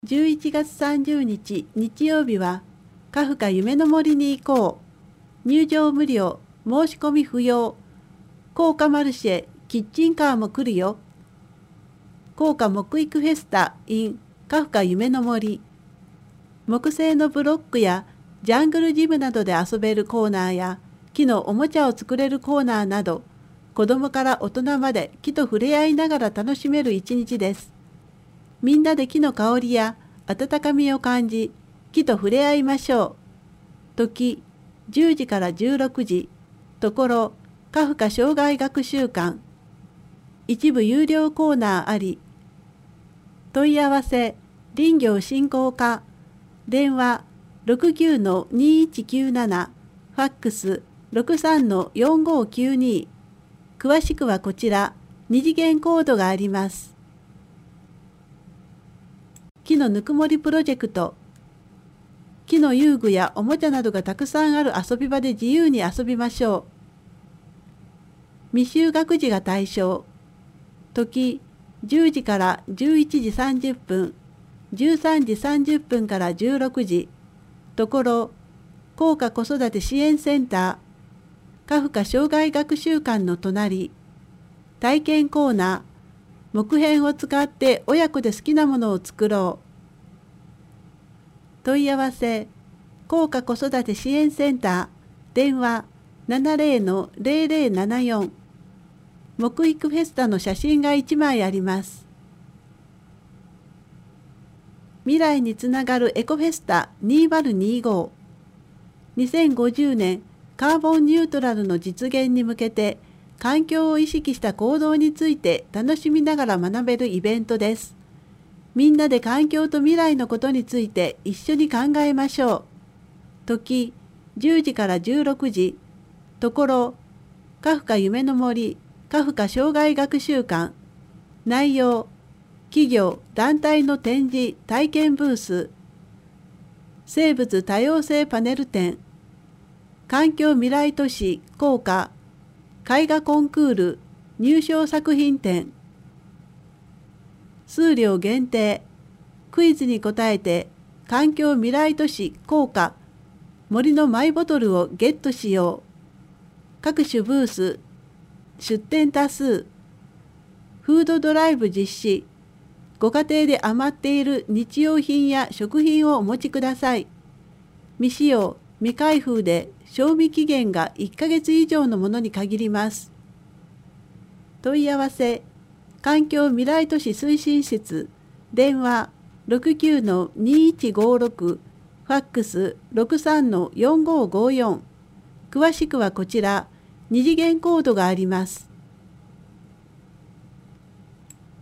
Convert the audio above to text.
11月30日日曜日は、カフカ夢の森に行こう。入場無料、申し込み不要。高価マルシェ、キッチンカーも来るよ。高価木育フェスタ in カフカ夢の森。木製のブロックやジャングルジムなどで遊べるコーナーや、木のおもちゃを作れるコーナーなど、子供から大人まで木と触れ合いながら楽しめる一日です。みんなで木の香りや温かみを感じ、木と触れ合いましょう。時、10時から16時。ところ、カフカ生涯学習館。一部有料コーナーあり。問い合わせ、林業振興課。電話、69-2197。ファックス、63-4592。詳しくはこちら、二次元コードがあります。木のぬくもりプロジェクト。木の遊具やおもちゃなどがたくさんある遊び場で自由に遊びましょう。未就学児が対象。時、10時から11時30分、13時30分から16時。ところ、高価子育て支援センター、カフカ生涯学習館の隣。体験コーナー。木片を使って親子で好きなものを作ろう。問い合わせ、高価子育て支援センター、電話 70-0074。木育フェスタの写真が1枚あります。未来につながるエコフェスタ2025。2050年カーボンニュートラルの実現に向けて、環境を意識した行動について楽しみながら学べるイベントです。みんなで環境と未来のことについて一緒に考えましょう。時、10時から16時。ところ、カフカ夢の森、カフカ生涯学習館。内容、企業・団体の展示・体験ブース。生物多様性パネル展。環境未来都市高価。絵画コンクール入賞作品展。数量限定。クイズに答えて環境未来都市高価森のマイボトルをゲットしよう。各種ブース出店多数。フードドライブ実施。ご家庭で余っている日用品や食品をお持ちください。未使用未開封で賞味期限が1ヶ月以上のものに限ります。問い合わせ、環境未来都市推進室、電話 69-2156、ファックス 63-4554。詳しくはこちら、二次元コードがあります。